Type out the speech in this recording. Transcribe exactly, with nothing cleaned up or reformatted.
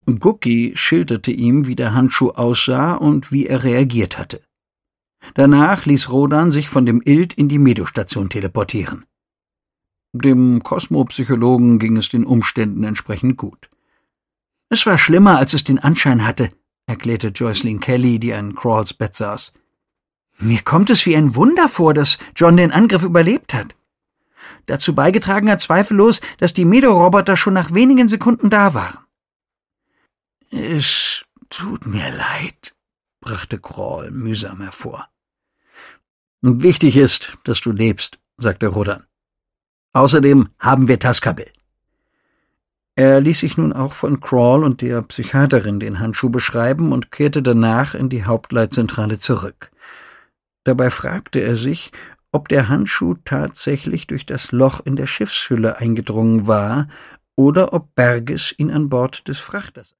Gucki schilderte ihm, wie der Handschuh aussah und wie er reagiert hatte. Danach ließ Rodan sich von dem Ilt in die Medostation teleportieren. Dem Kosmopsychologen ging es den Umständen entsprechend gut. »Es war schlimmer, als es den Anschein hatte«, erklärte Jocelyn Kelly, die an Crawls Bett saß. »Mir kommt es wie ein Wunder vor, dass John den Angriff überlebt hat. Dazu beigetragen hat zweifellos, dass die Medo-Roboter schon nach wenigen Sekunden da waren.« »Es tut mir leid«, brachte Crawl mühsam hervor. »Wichtig ist, dass du lebst«, sagte Rodan. »Außerdem haben wir Tazkabel.« Er ließ sich nun auch von Crawl und der Psychiaterin den Handschuh beschreiben und kehrte danach in die Hauptleitzentrale zurück. Dabei fragte er sich, ob der Handschuh tatsächlich durch das Loch in der Schiffshülle eingedrungen war oder ob Berges ihn an Bord des Frachters